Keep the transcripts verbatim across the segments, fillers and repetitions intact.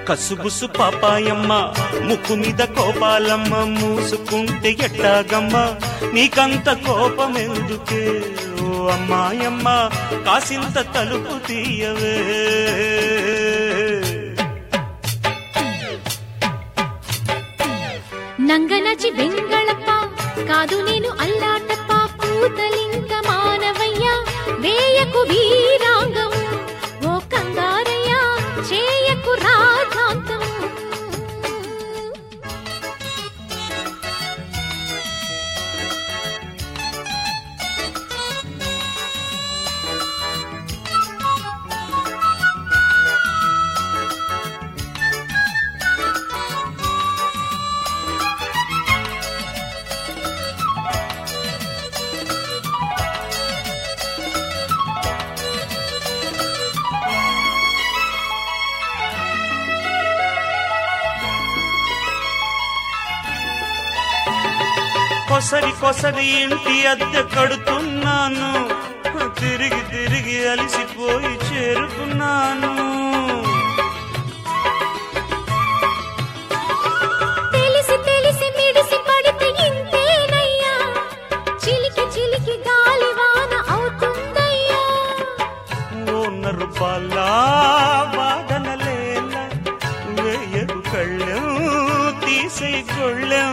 కసుబుసు పాపాయమ్మ ముక్కు మీద కోపాలమ్మ మూసుకుంటే ఎట్టాగమ్మ నీకంత కోపమెందుకే ఓ అమ్మాయమ్మ కాసింత తలుపు తీయవే నంగనచి వెంగళప్ప కాదు నేను అల్లాటప్ప పూతలింక మానవయ్య వేయకు వీరాంగం ఓ కంగారయ్య చేయకు రాధాంతం కొసరి కొసరి ఇంటి అద్దె కడుతున్నాను తిరిగి తిరిగి అలిసిపోయి చేరుకున్నాను తెలిసి తెలిసి మిడిసి పడితే ఇంతేనయ్యా చిలికి చిలికి గాలి వాన అవుతుందయ్యా ఓన్న రూపాల వాదనలేల వేయకు కళ్ళెం తీసే కొళ్ళెం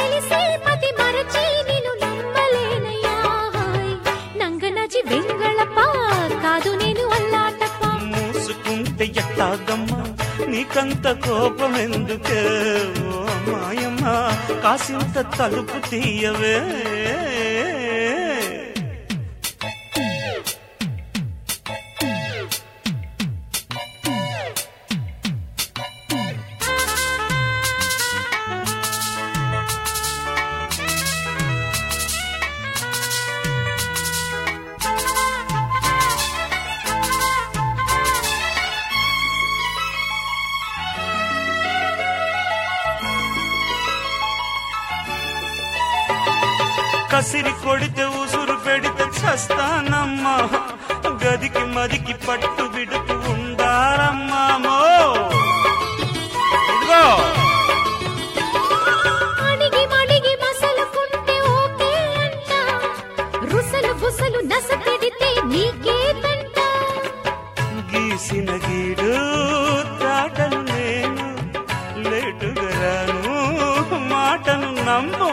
కాదు నేను అల్లాటప్ప మూసుకుంటే ఎట్టాగమ్మ నీకంత కోపమెందుకే ఓ అమ్మాయమ్మ కాసింత తలుపు తీయవే కసిరి కొడితే ఉసురు పెడితే చస్తానమ్మా గదికి మదికి పట్టు విడుపు ఉండాలమ్మామో అడిగి మడిగి మసలుకుంటే ఓకే అంట రుసలు బుసలు నస పెడితే నీకేదంట గీసిన గీడు దాటను నేను లేటుగా రాను మాటను నమ్ము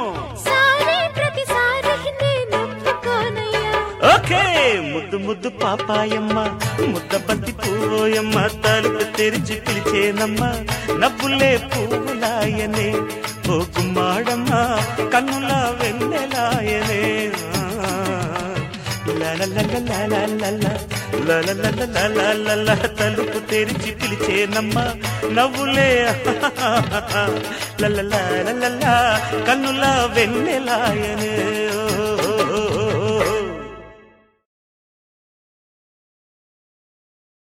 ఓకే ముద్దు ముద్దు పాపాయమ్మ ముద్ద బంతి పూయమ్మ తలుపు తెరిచి పిలిచేనమ్మ నవ్వులే పువ్వులాయనే ఓ గుమ్మాడమ్మ కన్నుల వెన్నెలాయనే తలుపు తెరిచి పిలిచేనమ్మ నవ్వులే కన్నుల వెన్నెలాయనే